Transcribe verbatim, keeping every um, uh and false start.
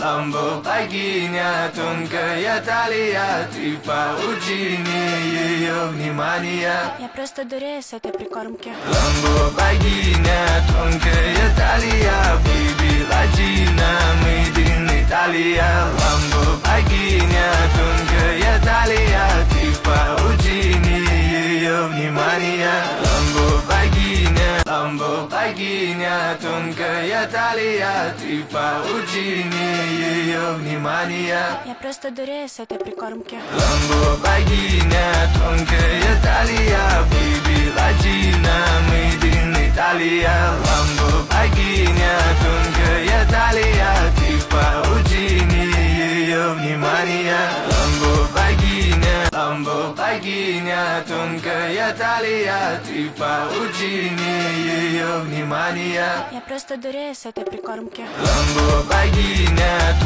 Ламбо богиня, тонкая талия, ты поучини ее внимания. Я просто дурею с этой прикормки. Ламбо богиня, тонкая талия, baby латина, made in Italia. Ламбо богиня, тонкая талия, ты поучини ее внимания. Ламбо богиня, ламбо богиня, тонкая талия, ты поучини ее внимания. Я просто дурею с этой прикормки. Ламбо богиня, тонкая талия, baby латина, made in Italia. Ламбо богиня, тонкая талия, ты поучини ее внимания. Ламбо богиня, ламбо богиня, тонкая талия, ты поучини ее внимания. Я просто дурею с этой прикормки. Ламбо богиня,